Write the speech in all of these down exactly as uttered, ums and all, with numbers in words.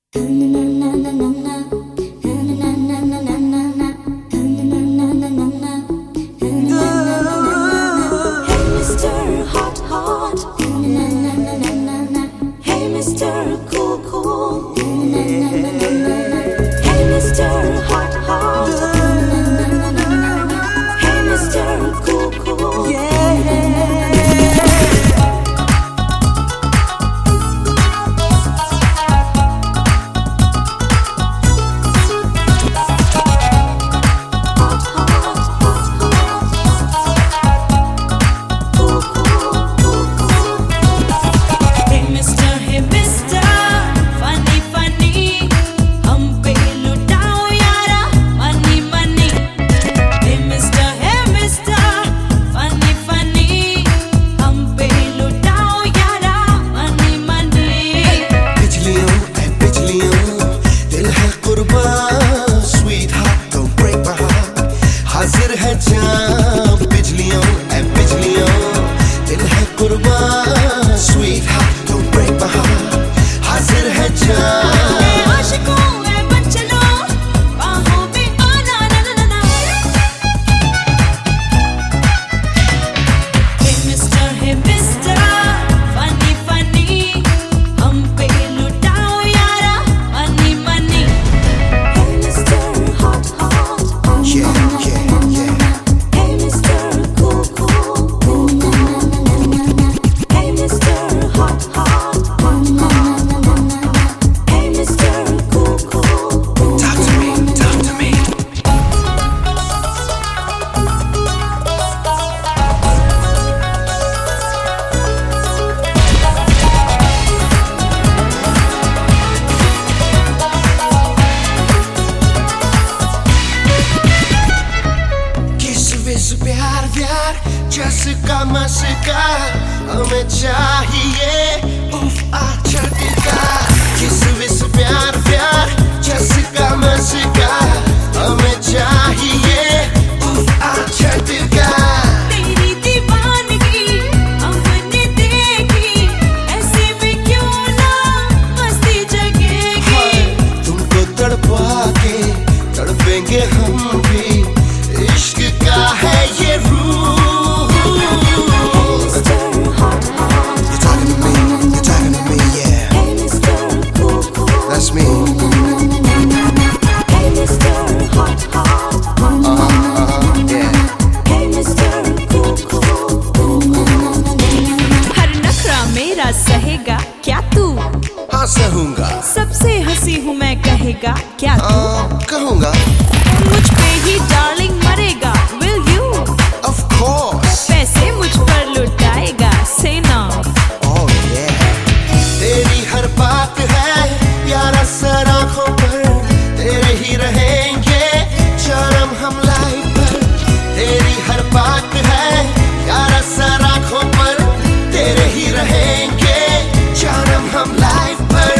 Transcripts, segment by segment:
हाजिर है जाम बिजलियों ऐ बिजलियों दिल है कुर्बान sweetheart don't break my heart हाजिर है जाम आशिकों में बन चलो बाहों में आना ना ना ना hey mister hey mister funny funny हम पे लुटाओ यारा money money hey mister hot hot yeah yeah प्यार प्यार जैसे मस्का हमें चाहिए उफ आ झटका किस विस प्यार प्यार जैसे मस्का हमें चाहिए उफ आ झटका तेरी दीवानगी हमने देखी ऐसे में क्यों ना मस्ती जगेगी तुमको तड़पा के तड़पेंगे हम भी इश्क का है ये रूह You're talking to me, you're talking to me, yeah Hey Mister Cool Cool That's me Hey Mister Hot Hot Uh-huh, uh-huh, yeah Hey Mister Cool Cool हर नखरा मेरा सहेगा क्या तू? हाँ सहूंगा सबसे हंसी हूँ मैं कहेगा क्या तू? uh, कहूँगा मुझ पे ही डार्लिंग मरेगा Will you? Of course पैसे मुझ पर लुटाएगा Say now Oh yeah तेरी हर बात है यारा सर आँखों पर तेरे ही रहेंगे जन्म हम लाइफ पर तेरी हर बात है यारा सर आँखों पर तेरे ही रहेंगे जन्म हम लाइफ पर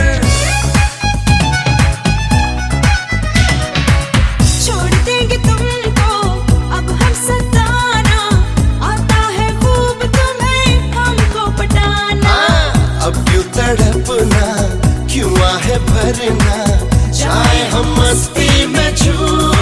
छोड़ देंगे तुमको अब हम सताना आता है खूब तुम्हें हमको पटाना अब क्यों तड़पना क्यों आहे भरना चाहे हम मस्ती में झूम